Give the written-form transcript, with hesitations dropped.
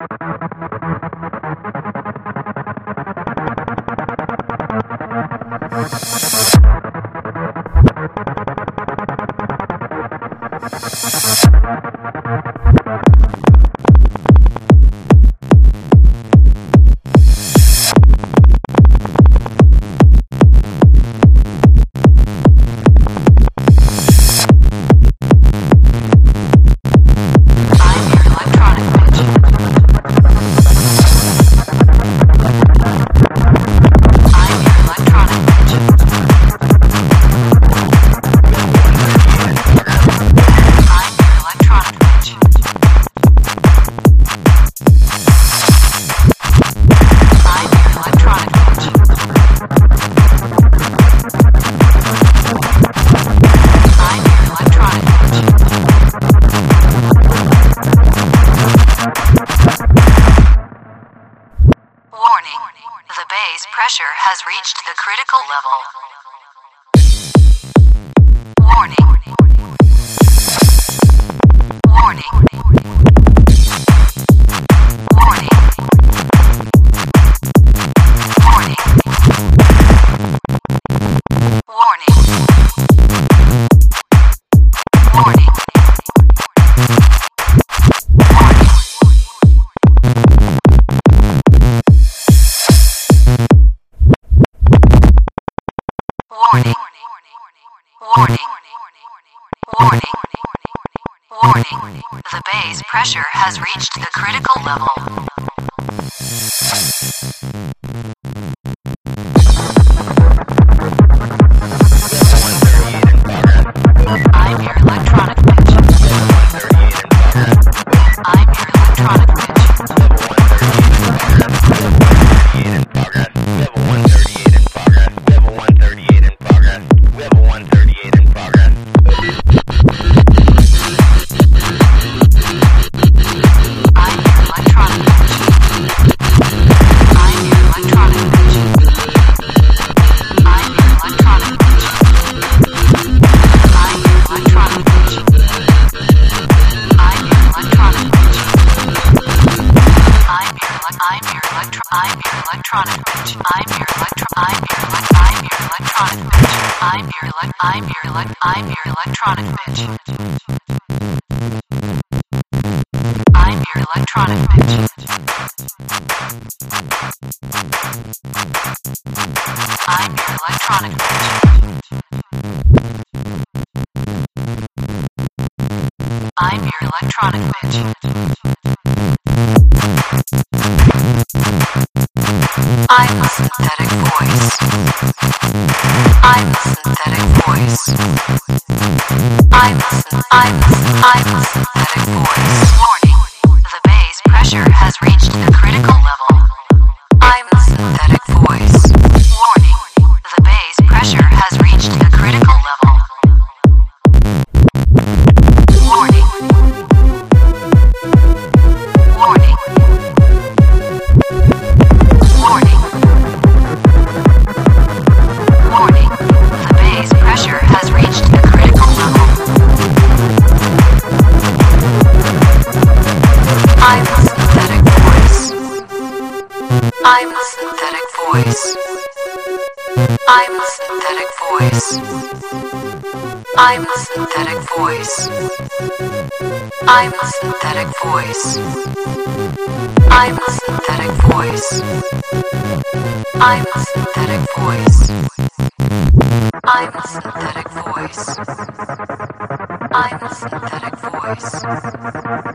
The base pressure has reached the critical level. Warning. Warning. Warning. Warning. Warning. Warning. Warning. Warning. Warning. Warning. The base pressure has reached the critical level. I'm your electronic bitch. I'm your electronic bitch. Level 138 in progress. Level 138 in progress. Level 138 in progress. I'm your electronic bitch. I'm your electronic bitch. I'm your electronic bitch. I'm your electronic bitch. I'm your electronic bitch. I'm your electronic bitch. I'm your electronic bitch. I'm your electronic bitch. I'm your electronic bitch. I'm your electronic bitch. I'm your electronic bitch. I'm a synthetic voice. I'm a synthetic voice. I'm a synthetic voice. Warning. The base pressure has reached the critical level. I'm a synthetic voice. Warning. The base pressure has reached the critical level. Warning. Warning. Warning. Warning. The base pressure has reached the critical level. I'm a synthetic voice. I'm a synthetic voice. I'm a synthetic voice. I'm a synthetic voice. I'm a synthetic voice. I'm a synthetic voice. I'm a synthetic voice. I'm a synthetic voice. I'm a synthetic voice.